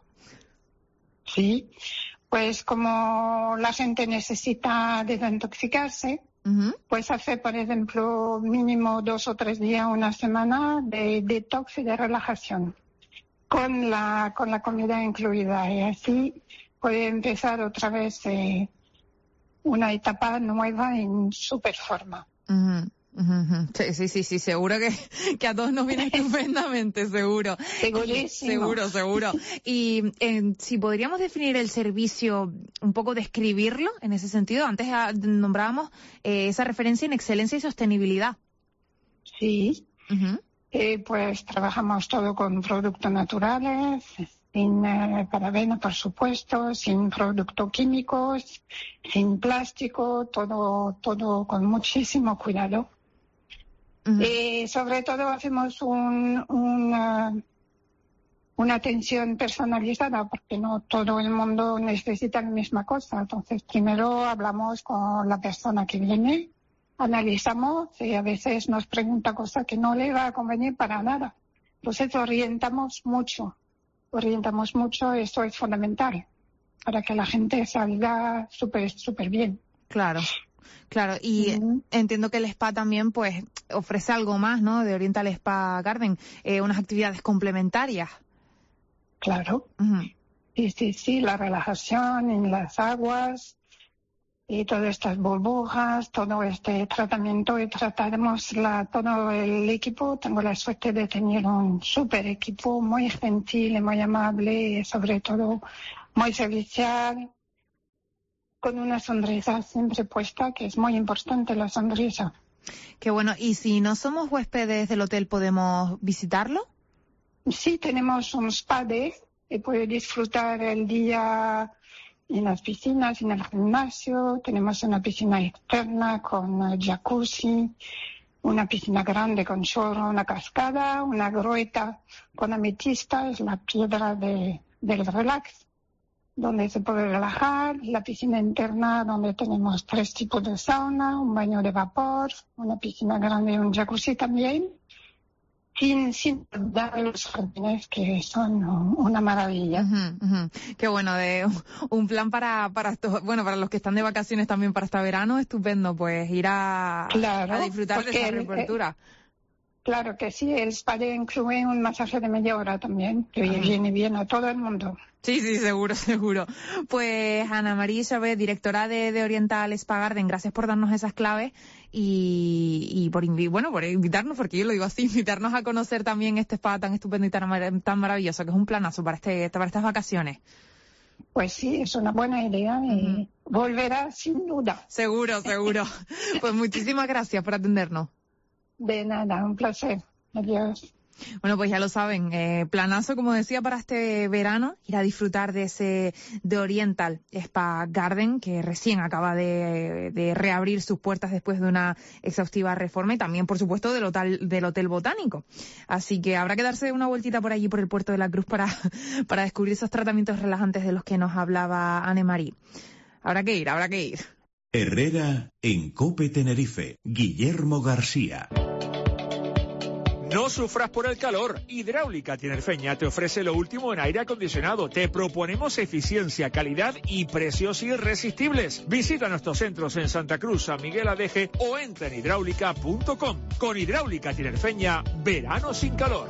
Sí, pues como la gente necesita desintoxicarse, uh-huh. pues hacer, por ejemplo, mínimo 2 o 3 días, una semana de detox y de relajación con la comida incluida, y así puede empezar otra vez una etapa nueva en super forma. Uh-huh. Uh-huh. Sí, seguro que a todos nos viene estupendamente, seguro. Segurísimo. Seguro. Y si podríamos definir el servicio, un poco describirlo en ese sentido. Antes nombrábamos esa referencia en excelencia y sostenibilidad. Sí. Uh-huh. Pues trabajamos todo con productos naturales, sin parabenos, por supuesto, sin productos químicos, sin plástico, todo con muchísimo cuidado. Sobre todo hacemos una atención personalizada porque no todo el mundo necesita la misma cosa. Entonces, primero hablamos con la persona que viene, analizamos y a veces nos pregunta cosas que no le va a convenir para nada. Entonces, orientamos mucho. Eso es fundamental para que la gente salga súper bien. Claro. Y entiendo que el spa también pues ofrece algo más, ¿no? De Oriental Spa Garden, unas actividades complementarias. Claro. Sí, la relajación en las aguas y todas estas burbujas, todo este tratamiento, y trataremos todo el equipo. Tengo la suerte de tener un súper equipo muy gentil, muy amable y sobre todo muy servicial, con una sonrisa siempre puesta, que es muy importante la sonrisa. Qué bueno. ¿Y si no somos huéspedes del hotel, podemos visitarlo? Sí, tenemos un spa day y puede disfrutar el día en las piscinas, en el gimnasio. Tenemos una piscina externa con jacuzzi, una piscina grande con chorro, una cascada, una grueta con ametista, es la piedra del relax, donde se puede relajar, la piscina interna donde tenemos 3 tipos de sauna, un baño de vapor, una piscina grande y un jacuzzi también, sin dar los jardines que son una maravilla. Qué bueno, de un plan para los que están de vacaciones también para este verano, estupendo, pues ir a disfrutar de esa reapertura. Claro que sí, el spa incluye un masaje de media hora también, que viene bien a todo el mundo. Sí, seguro. Pues Ana María Chávez, directora de Oriental Spa Garden, gracias por darnos esas claves y por invitarnos, porque yo lo digo así, invitarnos a conocer también este spa tan estupendo y tan maravilloso, que es un planazo para estas vacaciones. Pues sí, es una buena idea y volverá sin duda. Seguro. Pues muchísimas gracias por atendernos. De nada, un placer. Adiós. Bueno, pues ya lo saben, planazo, como decía, para este verano, ir a disfrutar de Oriental Spa Garden, que recién acaba de reabrir sus puertas después de una exhaustiva reforma, y también, por supuesto, del Hotel Botánico. Así que habrá que darse una vueltita por allí, por el Puerto de la Cruz, para descubrir esos tratamientos relajantes de los que nos hablaba Anne-Marie. Habrá que ir. Herrera en COPE Tenerife. Guillermo García. No sufras por el calor. Hidráulica Tinerfeña te ofrece lo último en aire acondicionado. Te proponemos eficiencia, calidad y precios irresistibles. Visita nuestros centros en Santa Cruz, San Miguel Adeje o entra en hidráulica.com. Con Hidráulica Tinerfeña, verano sin calor.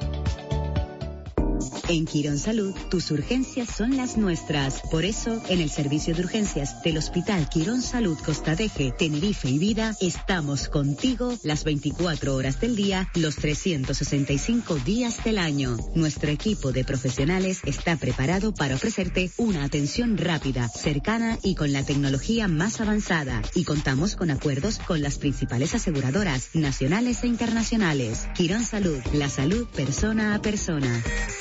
En Quirón Salud, tus urgencias son las nuestras. Por eso, en el servicio de urgencias del Hospital Quirón Salud Costa Deje, Tenerife y Vida, estamos contigo las 24 horas del día, los 365 días del año. Nuestro equipo de profesionales está preparado para ofrecerte una atención rápida, cercana y con la tecnología más avanzada. Y contamos con acuerdos con las principales aseguradoras nacionales e internacionales. Quirón Salud, la salud persona a persona.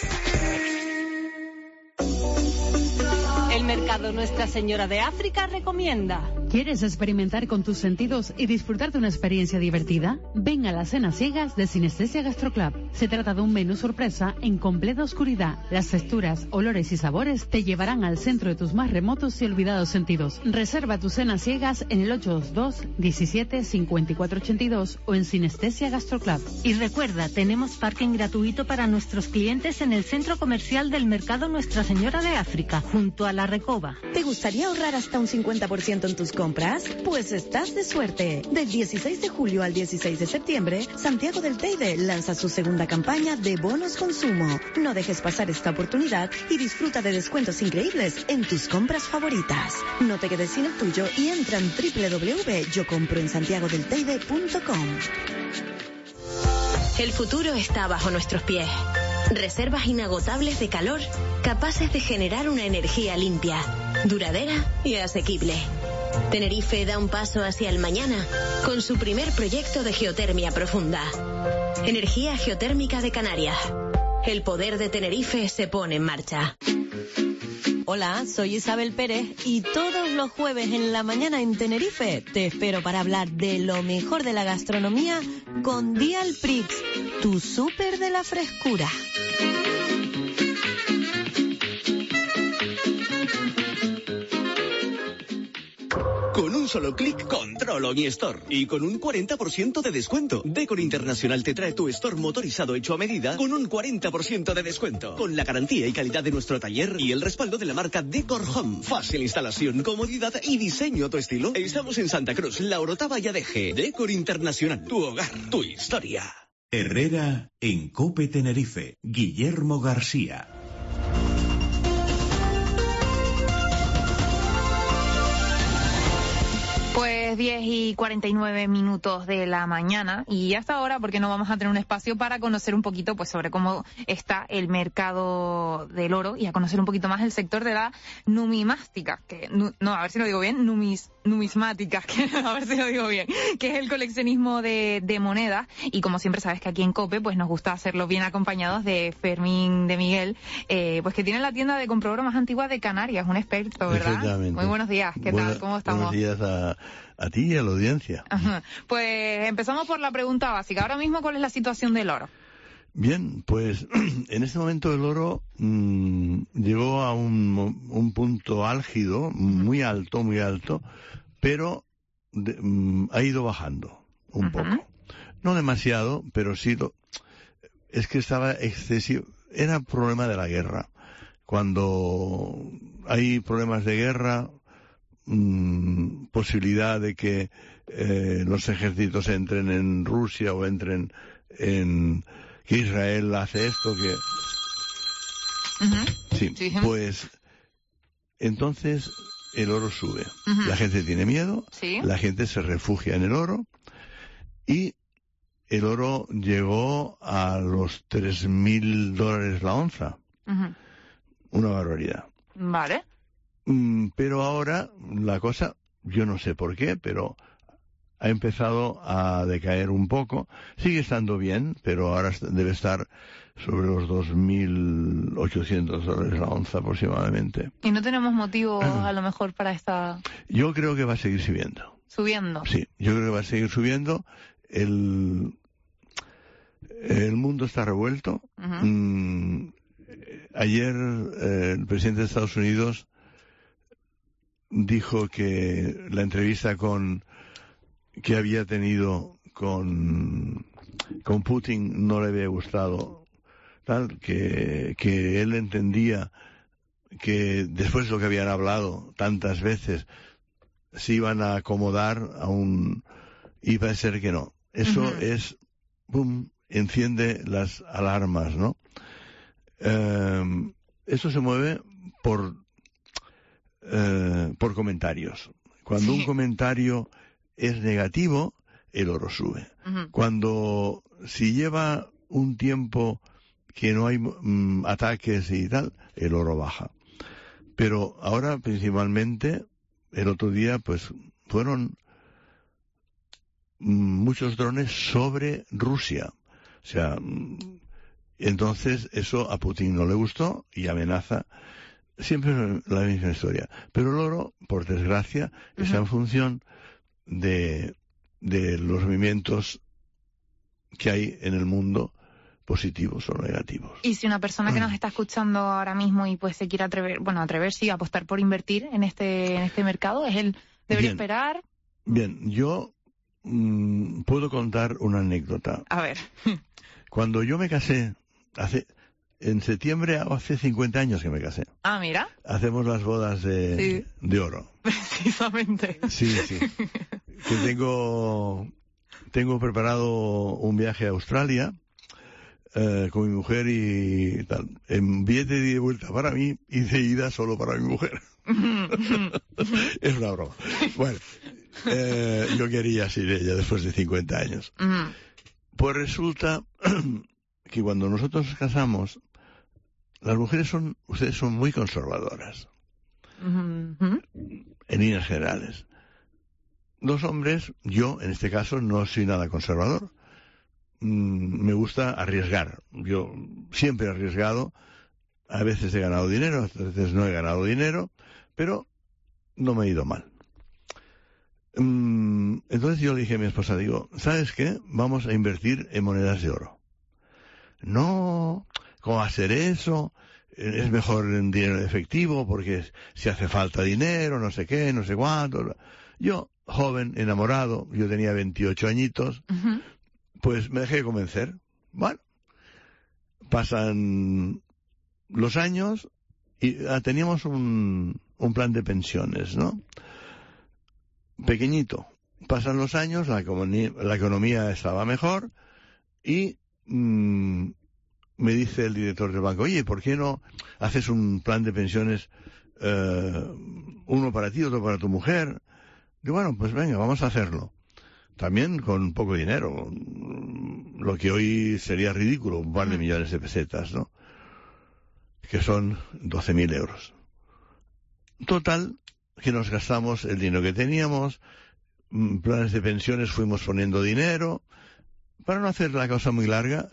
El Mercado Nuestra Señora de África recomienda. ¿Quieres experimentar con tus sentidos y disfrutar de una experiencia divertida? Ven a las cenas ciegas de Sinestesia Gastroclub. Se trata de un menú sorpresa en completa oscuridad. Las texturas, olores y sabores te llevarán al centro de tus más remotos y olvidados sentidos. Reserva tus cenas ciegas en el 822 17 54 82 o en Sinestesia Gastroclub. Y recuerda, tenemos parking gratuito para nuestros clientes en el centro comercial del Mercado Nuestra Señora de África, junto a la Recoba. ¿Te gustaría ahorrar hasta un 50% en tus compras? Pues estás de suerte. Del 16 de julio al 16 de septiembre, Santiago del Teide lanza su segunda campaña de bonos consumo. No dejes pasar esta oportunidad y disfruta de descuentos increíbles en tus compras favoritas. No te quedes sin el tuyo y entra en www.yocomproensantiagodelteide.com. El futuro está bajo nuestros pies. Reservas inagotables de calor, capaces de generar una energía limpia, duradera y asequible. Tenerife da un paso hacia el mañana con su primer proyecto de geotermia profunda. Energía geotérmica de Canarias. El poder de Tenerife se pone en marcha. Hola, soy Isabel Pérez y todos los jueves en la mañana en Tenerife te espero para hablar de lo mejor de la gastronomía con Dial Prix, tu súper de la frescura. Con un solo clic controlo mi store y con un 40% de descuento. Decor Internacional te trae tu store motorizado hecho a medida con un 40% de descuento. Con la garantía y calidad de nuestro taller y el respaldo de la marca Decor Home. Fácil instalación, comodidad y diseño a tu estilo. Estamos en Santa Cruz, La Orotava y Adeje. Decor Internacional, tu hogar, tu historia. Herrera en COPE Tenerife. Guillermo García. Pues 10:49 de la mañana y hasta ahora porque no vamos a tener un espacio para conocer un poquito pues sobre cómo está el mercado del oro y a conocer un poquito más el sector de la numismática, a ver si lo digo bien, numismática, a ver si lo digo bien, que es el coleccionismo de monedas y como siempre sabes que aquí en COPE pues nos gusta hacerlo bien acompañados de Fermín de Miguel, pues que tiene la tienda de compra oro más antigua de Canarias, un experto, ¿verdad? Muy buenos días, ¿qué tal? ¿Cómo estamos? Buenos días a ti y a la audiencia. Ajá. Pues empezamos por la pregunta básica. Ahora mismo, ¿cuál es la situación del oro? Bien, pues en este momento el oro llegó a un punto álgido, muy alto, pero ha ido bajando un poco. No demasiado, pero sí es que estaba excesivo. Era problema de la guerra. Cuando hay problemas de guerra, posibilidad de que los ejércitos entren en Rusia o entren en que Israel hace esto, que sí, pues entonces el oro sube. La gente tiene miedo, la gente se refugia en el oro y el oro llegó a los $3,000 la onza. Una barbaridad. Vale. Pero ahora la cosa, yo no sé por qué, pero ha empezado a decaer un poco. Sigue estando bien, pero ahora debe estar sobre los $2,800 la onza aproximadamente. ¿Y no tenemos motivo a lo mejor para esta...? Yo creo que va a seguir subiendo. ¿Subiendo? Sí, yo creo que va a seguir subiendo. El mundo está revuelto. Ayer el presidente de Estados Unidos dijo que la entrevista que había tenido con Putin no le había gustado, que él entendía que después de lo que habían hablado tantas veces se iban a acomodar y va a ser que no. Eso es, enciende las alarmas, ¿no? Eso se mueve por comentarios. Cuando un comentario es negativo, el oro sube. Si lleva un tiempo que no hay ataques y tal, el oro baja. Pero ahora principalmente, el otro día pues fueron muchos drones sobre Rusia. O sea, entonces eso a Putin no le gustó y amenaza. Siempre la misma historia. Pero el oro, por desgracia, está en función de los movimientos que hay en el mundo, positivos o negativos. Y si una persona que nos está escuchando ahora mismo y pues se quiere atreverse y apostar por invertir en este mercado, ¿debería esperar? Bien, yo puedo contar una anécdota. A ver. Cuando yo me casé, en septiembre hace 50 años que me casé. Ah, mira. Hacemos las bodas de oro. Precisamente. Sí. Que tengo preparado un viaje a Australia con mi mujer y tal. En billete de vuelta para mí y de ida solo para mi mujer. Es una broma. Bueno, yo quería ser ella después de 50 años. Pues resulta que cuando nosotros nos casamos, las mujeres ustedes son muy conservadoras. En líneas generales. Los hombres, yo en este caso no soy nada conservador. Me gusta arriesgar. Yo siempre he arriesgado A veces he ganado dinero, a veces no he ganado dinero, pero no me ha ido mal. Entonces yo le dije a mi esposa, digo, ¿sabes qué? Vamos a invertir en monedas de oro. No, ¿cómo hacer eso? Es mejor en dinero efectivo porque si hace falta dinero, no sé qué, no sé cuánto. Yo, joven, enamorado, yo tenía 28 añitos, pues me dejé convencer. Bueno, pasan los años y teníamos un plan de pensiones, ¿no? Pequeñito. Pasan los años, la economía estaba mejor y me dice el director del banco, oye, ¿por qué no haces un plan de pensiones, uno para ti, otro para tu mujer? Digo, bueno, pues venga, vamos a hacerlo. También con poco dinero, lo que hoy sería ridículo, un par de millones de pesetas, ¿no? Que son 12.000 euros. Total, que nos gastamos el dinero que teníamos, planes de pensiones, fuimos poniendo dinero. Para no hacer la cosa muy larga,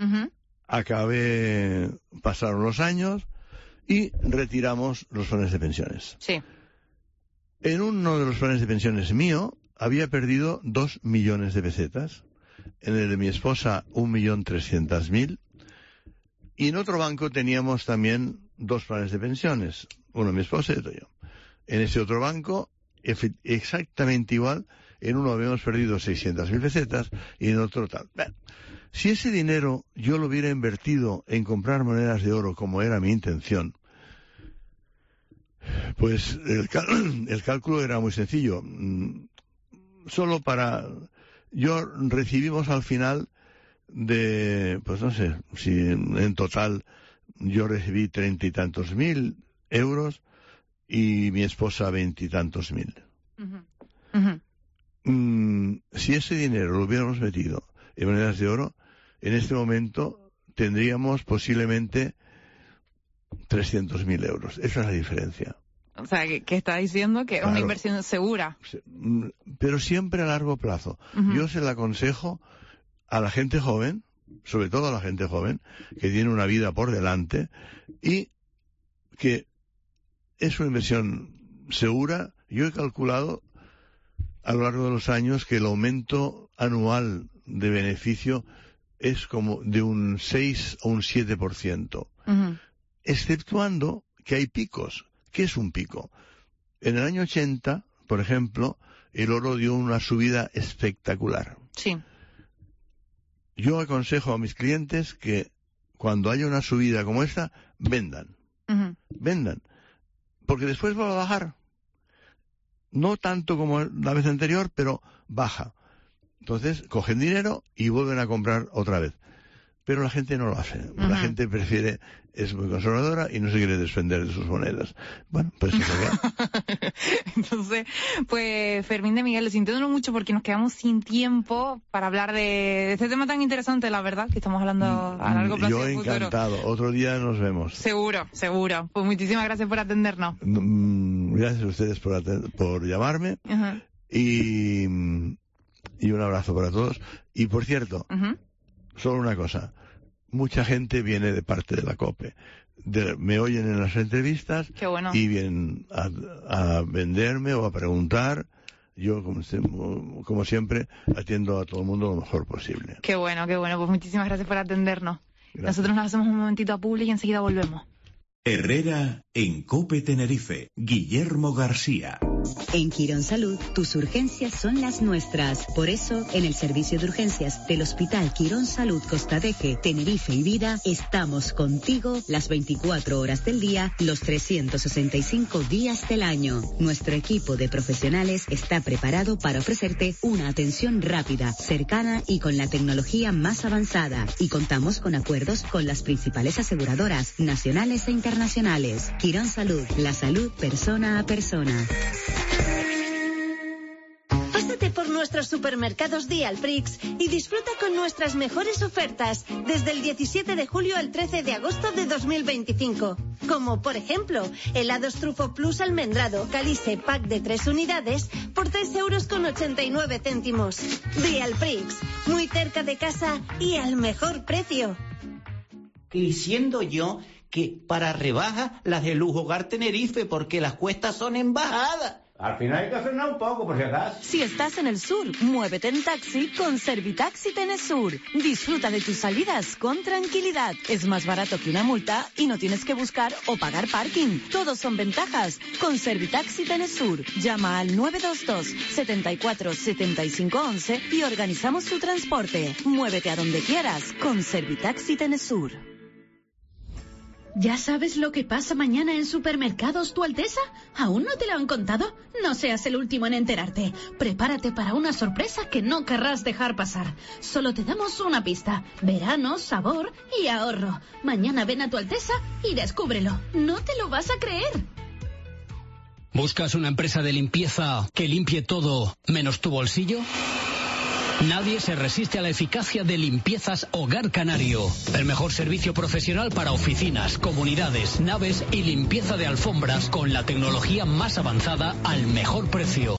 pasaron los años y retiramos los planes de pensiones. Sí. En uno de los planes de pensiones mío había perdido 2 millones de pesetas, en el de mi esposa 1.300.000, y en otro banco teníamos también 2 planes de pensiones, uno mi esposa y otro yo. En ese otro banco, exactamente igual, en uno habíamos perdido 600.000 pesetas y en otro tal. Bueno, si ese dinero yo lo hubiera invertido en comprar monedas de oro, como era mi intención, pues el cálculo era muy sencillo. Recibimos al final pues no sé, si en total yo recibí 30 y tantos mil euros y mi esposa 20 y tantos mil. Si ese dinero lo hubiéramos metido en monedas de oro, en este momento tendríamos posiblemente 300.000 euros. Esa es la diferencia. O sea, que está diciendo que es una inversión segura. Pero siempre a largo plazo. Yo se la aconsejo a la gente joven, sobre todo a la gente joven, que tiene una vida por delante y que es una inversión segura. Yo he calculado a lo largo de los años que el aumento anual de beneficio es como de un 6 o un 7%, exceptuando que hay picos. ¿Qué es un pico? En el año 80, por ejemplo, el oro dio una subida espectacular. Sí. Yo aconsejo a mis clientes que cuando haya una subida como esta, vendan. Vendan. Porque después va a bajar. No tanto como la vez anterior, pero baja. Entonces, cogen dinero y vuelven a comprar otra vez. Pero la gente no lo hace. La gente es muy conservadora y no se quiere desprender de sus monedas. Bueno, pues eso va. Entonces, pues Fermín de Miguel, sintiéndolo mucho porque nos quedamos sin tiempo para hablar de este tema tan interesante, la verdad, que estamos hablando a largo plazo. Yo encantado. Otro día nos vemos. Seguro. Pues muchísimas gracias por atendernos. Gracias a ustedes por llamarme. Y un abrazo para todos. Y por cierto, solo una cosa. Mucha gente viene de parte de la COPE. Me oyen en las entrevistas. Qué bueno. Y vienen a venderme o a preguntar. Yo, como siempre, atiendo a todo el mundo lo mejor posible. Qué bueno. Pues muchísimas gracias por atendernos. Gracias. Nosotros nos hacemos un momentito a Publi y enseguida volvemos. Herrera en COPE Tenerife. Guillermo García. En Quirón Salud, tus urgencias son las nuestras. Por eso, en el servicio de urgencias del Hospital Quirón Salud Costa Deje, Tenerife y Vida, estamos contigo las 24 horas del día, los 365 días del año. Nuestro equipo de profesionales está preparado para ofrecerte una atención rápida, cercana y con la tecnología más avanzada. Y contamos con acuerdos con las principales aseguradoras nacionales e internacionales. Quirón Salud, la salud persona a persona. Pásate por nuestros supermercados Dialprix y disfruta con nuestras mejores ofertas desde el 17 de julio al 13 de agosto de 2025. Como, por ejemplo, helados Trufo Plus almendrado Calice Pack de 3 unidades por 3,89 €. Dialprix, muy cerca de casa y al mejor precio. Diciendo yo que para rebajas las de Lujo Hogar Tenerife, porque las cuestas son en bajada. Al final hay que frenar un poco, por si acaso. Si estás en el sur, muévete en taxi con Servitaxi Tenesur. Disfruta de tus salidas con tranquilidad. Es más barato que una multa y no tienes que buscar o pagar parking. Todos son ventajas con Servitaxi Tenesur. Llama al 922 74 75 11 y organizamos tu transporte. Muévete a donde quieras con Servitaxi Tenesur. ¿Ya sabes lo que pasa mañana en Supermercados Tu Alteza? ¿Aún no te lo han contado? No seas el último en enterarte. Prepárate para una sorpresa que no querrás dejar pasar. Solo te damos una pista. Verano, sabor y ahorro. Mañana ven a Tu Alteza y descúbrelo. No te lo vas a creer. ¿Buscas una empresa de limpieza que limpie todo menos tu bolsillo? Nadie se resiste a la eficacia de Limpiezas Hogar Canario. El mejor servicio profesional para oficinas, comunidades, naves y limpieza de alfombras con la tecnología más avanzada al mejor precio.